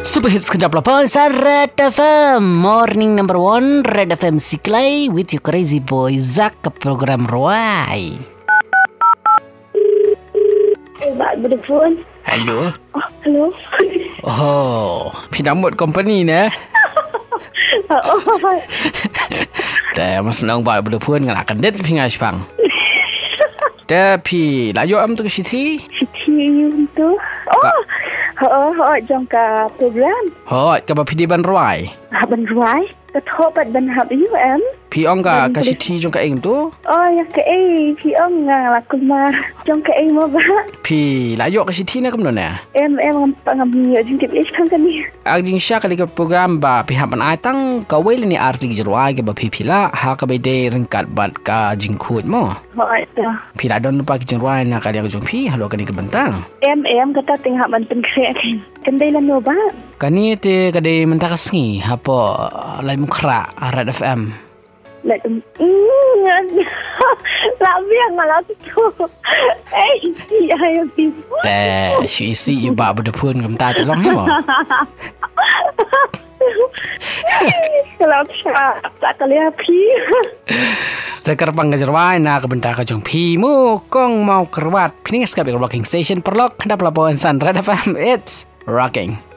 Super hits kedap lapan Red FM Morning number 1 Red FM Siklay with your crazy boy Zak ke program Roy. Bạn bertelefon. Hello. Oh, hello. Oh, pinamot company ne.แต่มันสนองบ่ายบริพูนกันละกันเด็ดพี่ไงฟังแต่พี่ลายอมตุกสิที tu. Oh, jangka program. กับพี่ดีบันรวย Ban Ruai. Ketobat ban hab you em. พี่องกะสิทีจงกะเองตัว Oh, ya keพี่องla kumar. Jangka mo ba? พี่ลายกะสิทีนะกำหนดเนี่ย Em pangam jing tip is kan ni. อักจิงชาคลิกับโปรแกรมบาพี่หับมันไอตั้งกะเวลนี่อาร์ติกจรวายกับพี่ละหากะไปเดริงกัดบัดกะจิงคูดมั้ง Hoy. พี่ละดอนlupaจรวายนะกะเดียกจงพี่ฮัลโหลกันนี่กะบันตัง Em kata tengah man pen krek. Kendai lan no ba? กันนี่เตกะเดมันตะกะสงีฮะปอไลมุคราRed FM Lại làm việc mà nó chua. Ê, chị ai đi. แต่ชีซีอยู่บ่าบ่ได้พูนกับตาจะร้องให้บ่ Kalau tak kalian pi. Sekarang panggajarwai na kabenta ka jong pi mu kong mau kerwat pining skap rocking station perlok kendap lapoan san Red FM it's rocking